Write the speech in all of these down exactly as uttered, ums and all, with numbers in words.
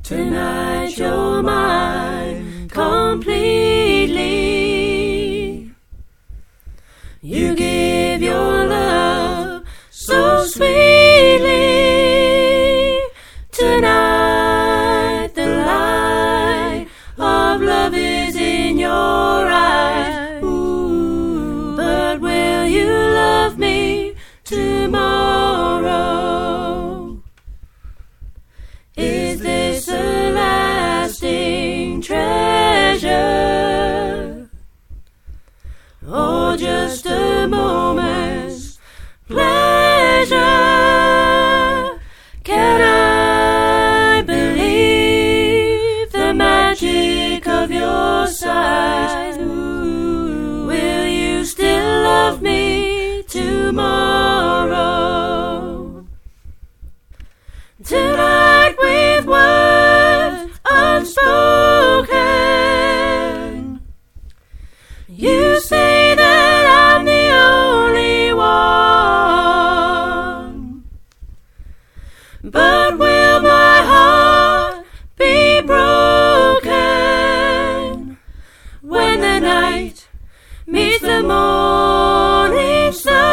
Tonight you're mine completely. You give your love so sweetly. Tonight the light of love is in your eyes. Ooh, but will you love me tomorrow? Is this a lasting treasure, or just a moment's pleasure? Can I believe the magic of your sighs? Ooh, will you still love me tomorrow? Tonight with words unspoken, you say that I'm the only one. But will my heart be broken when the night meets the morning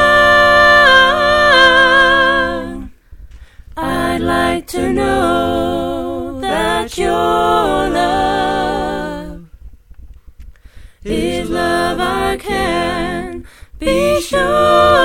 sun? I'd like to know that your love is love I can be sure.